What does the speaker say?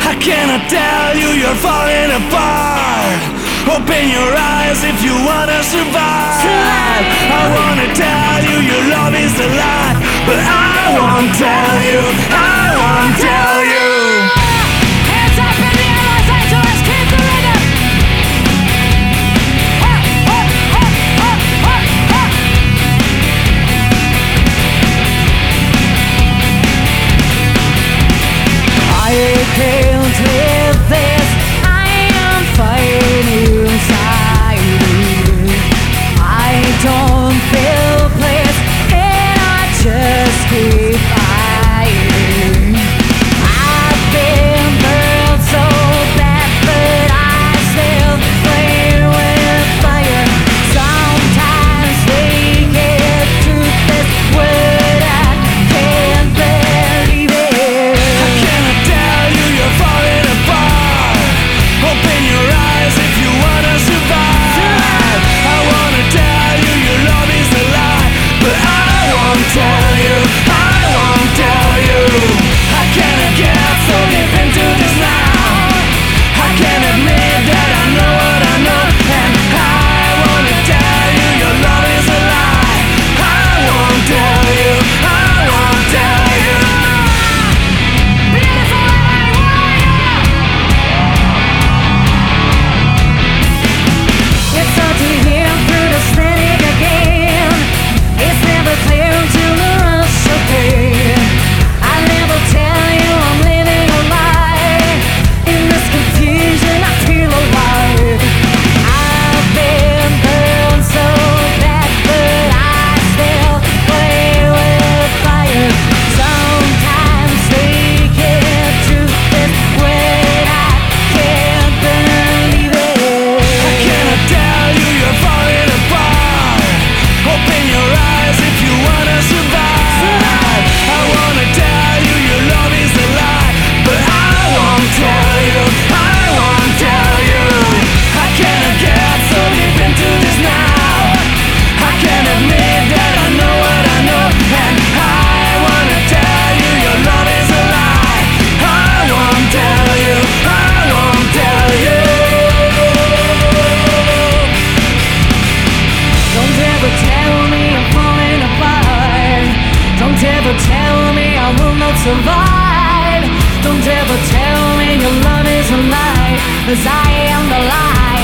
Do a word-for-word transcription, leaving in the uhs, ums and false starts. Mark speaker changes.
Speaker 1: I cannot tell you you're falling apart. Open your eyes if you wanna survive. I wanna tell you your love is a lie, but I won't tell you, I won't tell you.
Speaker 2: Hands up in the air, Los Angeles, keep the rhythm. Hop, hop, hop, hop, hop, hop. I can't live this, I am fighting inside me. I don't feel bliss, and I just keep fighting. I've been burned so bad, but I still play with fire. Sometimes they get truth this word, I can't believe it.
Speaker 1: I cannot tell you you're falling apart. Open your eyes if you wanna survive. I wanna tell you your love is a lie, but I won't tell you, I won't tell you. I cannot get so deep into this now. I can't admit that I know what I know, and I wanna tell you your love is a lie. I won't tell you, I won't tell you.
Speaker 2: Beautiful warrior. It's hard to hear through the static again. It's never clear until the rush of pain. I never tell you I'm living a lie. In this confusion I feel alive. I've been burned so bad, but I still play with fire. Sometimes they get truth this way, I can't believe it.
Speaker 1: I cannot tell you you're falling apart. Open your eyes if you wanna survive. I wanna tell you your love is a lie, but I won't tell you, I won't tell you. I cannot get so deep into this now. I can't admit that I know what I know, and I wanna tell you your love is a lie. I won't tell you, I won't tell you.
Speaker 2: Don't ever tell me I'm falling apart. Don't ever tell me I will not survive. Don't ever tell me your love is a lie, 'cause I am the lie.